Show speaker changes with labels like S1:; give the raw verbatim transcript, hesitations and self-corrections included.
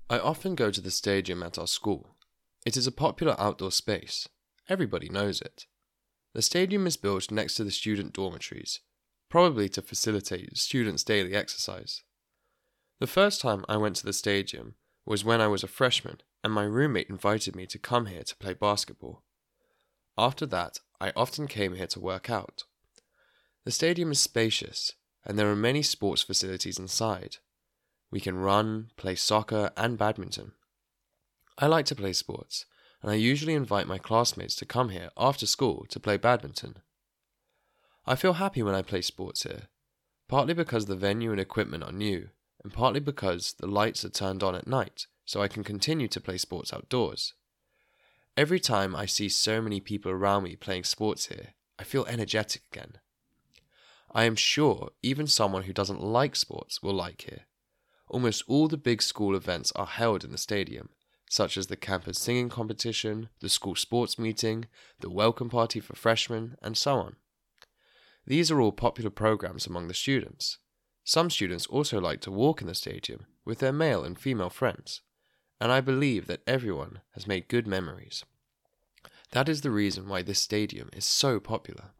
S1: I often go to the stadium at our school. It is a popular outdoor space. Everybody knows it. The stadium is built next to the student dormitories, probably to facilitate students' daily exercise. The first time I went to the stadium was when I was a freshman and my roommate invited me to come here to play basketball. After that, I often came here to work out. The stadium is spacious and there are many sports facilities inside. We can run, play soccer and badminton. I like to play sports, and I usually invite my classmates to come here after school to play badminton. I feel happy when I play sports here, partly because the venue and equipment are new, and partly because the lights are turned on at night, so I can continue to play sports outdoors. Every time I see so many people around me playing sports here, I feel energetic again. I am sure even someone who doesn't like sports will like here. Almost all the big school events are held in the stadium, such as the campus singing competition, the school sports meeting, the welcome party for freshmen, and so on. These are all popular programs among the students. Some students also like to walk in the stadium with their male and female friends, and I believe that everyone has made good memories. That is the reason why this stadium is so popular.